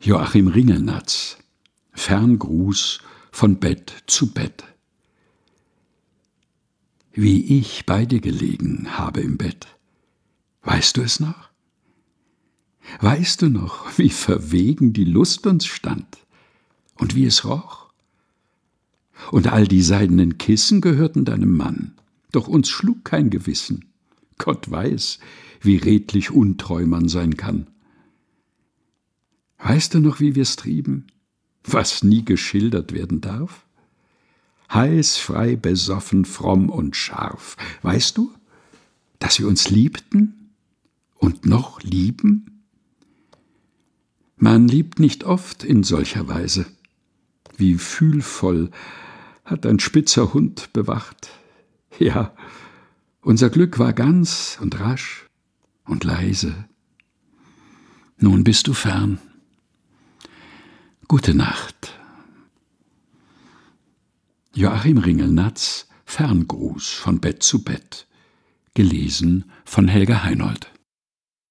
Joachim Ringelnatz. Ferngruß von Bett zu Bett. Wie ich bei dir gelegen habe im Bett. Weißt du es noch? Weißt du noch, wie verwegen die Lust uns stand und wie es roch? Und all die seidenen Kissen gehörten deinem Mann, doch uns schlug kein Gewissen. Gott weiß, wie redlich untreu man sein kann. Weißt du noch, wie wir's trieben, was nie geschildert werden darf? Heiß, frei, besoffen, fromm und scharf. Weißt du, dass wir uns liebten und noch lieben? Man liebt nicht oft in solcher Weise. Wie fühlvoll hat ein spitzer Hund bewacht. Ja, unser Glück war ganz und rasch und leise. Nun bist du fern. Gute Nacht. Joachim Ringelnatz. Ferngruß von Bett zu Bett. Gelesen von Helga Heinold.